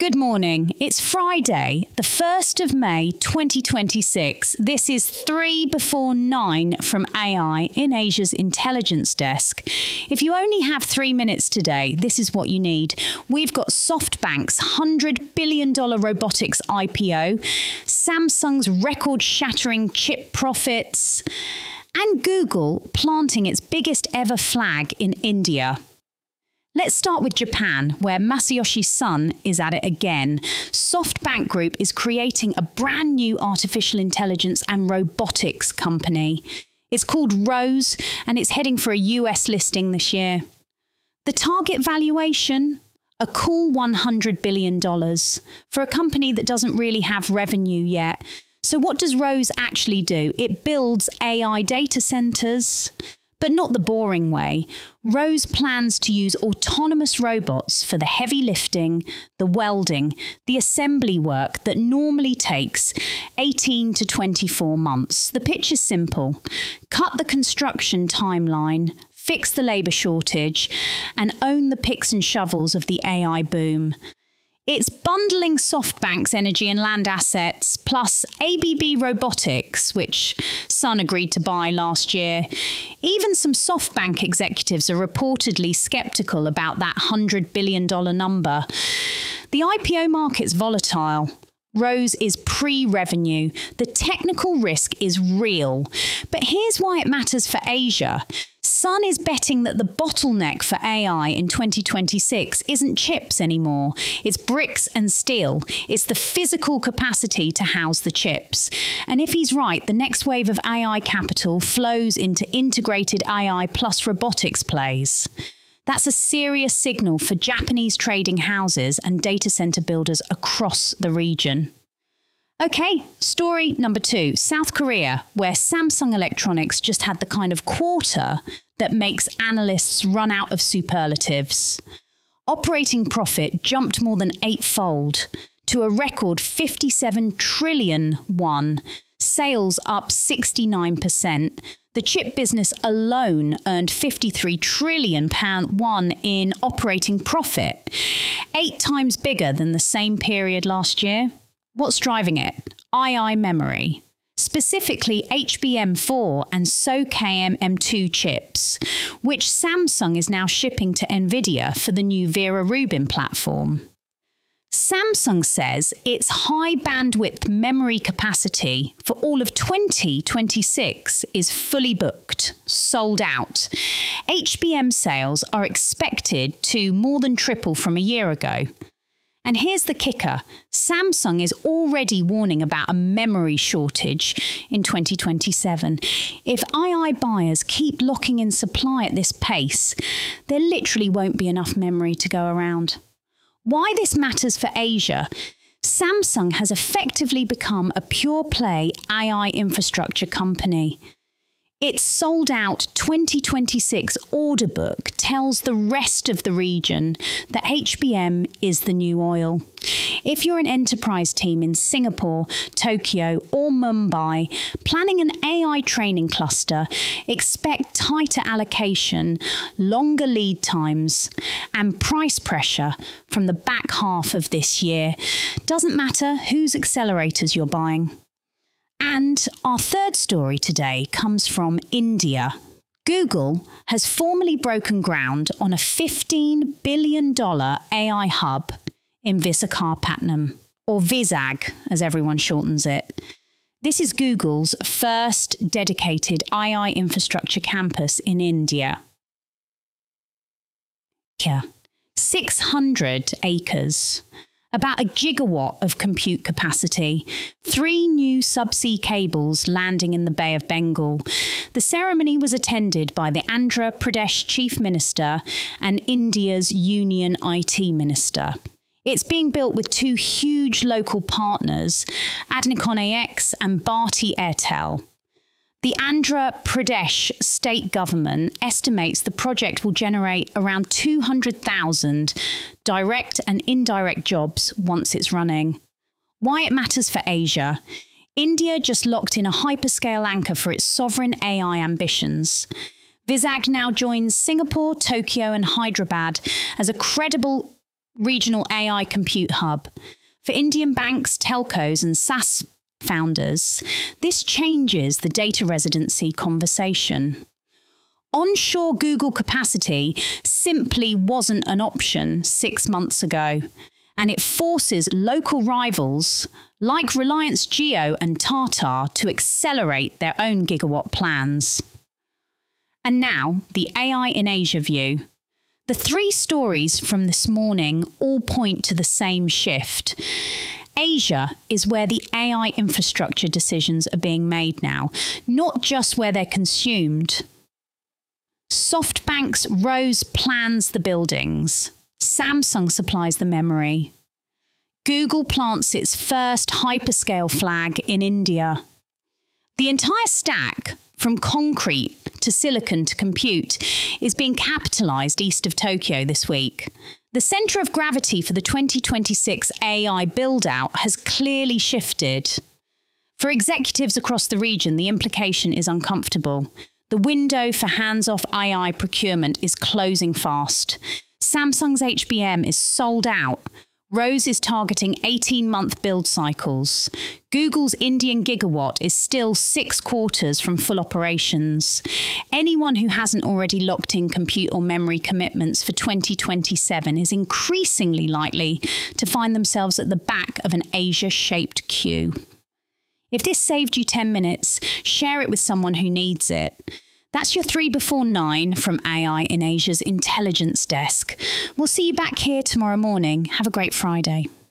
Good morning. It's Friday, the 1st of May 2026. This is 3 before 9 from AI in Asia's intelligence desk. If you only have 3 minutes today, this is what you need. We've got SoftBank's $100 billion robotics IPO, Samsung's record-shattering chip profits, and Google planting its biggest ever flag in India. Let's start with Japan, where Masayoshi Son is at it again. SoftBank Group is creating a brand new artificial intelligence and robotics company. It's called Rose, and it's heading for a US listing this year. The target valuation? A cool $100 billion for a company that doesn't really have revenue yet. So what does Rose actually do? It builds AI data centers, but not the boring way. Rose plans to use autonomous robots for the heavy lifting, the welding, the assembly work that normally takes 18 to 24 months. The pitch is simple. Cut the construction timeline, fix the labour shortage, and own the picks and shovels of the AI boom. It's bundling SoftBank's energy and land assets plus ABB Robotics, which Sun agreed to buy last year. Even some SoftBank executives are reportedly sceptical about that $100 billion number. The IPO market's volatile. Rose is pre-revenue. The technical risk is real. But here's why it matters for Asia. Sun is betting that the bottleneck for AI in 2026 isn't chips anymore. It's bricks and steel. It's the physical capacity to house the chips. And if he's right, the next wave of AI capital flows into integrated AI plus robotics plays. That's a serious signal for Japanese trading houses and data center builders across the region. Okay, story number 2, South Korea, where Samsung Electronics just had the kind of quarter that makes analysts run out of superlatives. Operating profit jumped more than 8-fold to a record 57 trillion won, sales up 69%. The chip business alone earned 53 trillion won in operating profit, 8 times bigger than the same period last year. What's driving it? II memory, specifically HBM4 and SOCAMM M2 chips, which Samsung is now shipping to NVIDIA for the new Vera Rubin platform. Samsung says its high bandwidth memory capacity for all of 2026 is fully booked, sold out. HBM sales are expected to more than triple from a year ago. And here's the kicker. Samsung is already warning about a memory shortage in 2027. If II buyers keep locking in supply at this pace, there literally won't be enough memory to go around. Why this matters for Asia? Samsung has effectively become a pure-play AI infrastructure company. Its sold-out 2026 order book tells the rest of the region that HBM is the new oil. If you're an enterprise team in Singapore, Tokyo, or Mumbai planning an AI training cluster, expect tighter allocation, longer lead times, and price pressure from the back half of this year. Doesn't matter whose accelerators you're buying. And our third story today comes from India. Google has formally broken ground on a $15 billion AI hub in Visakhapatnam, or Vizag, as everyone shortens it. This is Google's first dedicated AI infrastructure campus in India. 600 acres. About 1 gigawatt of compute capacity, 3 new subsea cables landing in the Bay of Bengal. The ceremony was attended by the Andhra Pradesh Chief Minister and India's Union IT Minister. It's being built with 2 huge local partners, Adnicon AX and Bharti Airtel. The Andhra Pradesh state government estimates the project will generate around 200,000 direct and indirect jobs once it's running. Why it matters for Asia? India just locked in a hyperscale anchor for its sovereign AI ambitions. Vizag now joins Singapore, Tokyo and Hyderabad as a credible regional AI compute hub. For Indian banks, telcos, and SaaS founders, this changes the data residency conversation. Onshore Google capacity simply wasn't an option 6 months ago, and it forces local rivals like Reliance Jio and Tata to accelerate their own gigawatt plans. And now, the AI in Asia view. The 3 stories from this morning all point to the same shift. Asia is where the AI infrastructure decisions are being made now, not just where they're consumed. SoftBank's ROSE plans the buildings. Samsung supplies the memory. Google plants its first hyperscale flag in India. The entire stack, from concrete to silicon to compute, is being capitalized east of Tokyo this week. The center of gravity for the 2026 AI build-out has clearly shifted. For executives across the region, the implication is uncomfortable. The window for hands-off AI procurement is closing fast. Samsung's HBM is sold out. ROSE is targeting 18-month build cycles. Google's Indian gigawatt is still 6 quarters from full operations. Anyone who hasn't already locked in compute or memory commitments for 2027 is increasingly likely to find themselves at the back of an Asia-shaped queue. If this saved you 10 minutes, share it with someone who needs it. That's your 3 before 9 from AI in Asia's intelligence desk. We'll see you back here tomorrow morning. Have a great Friday.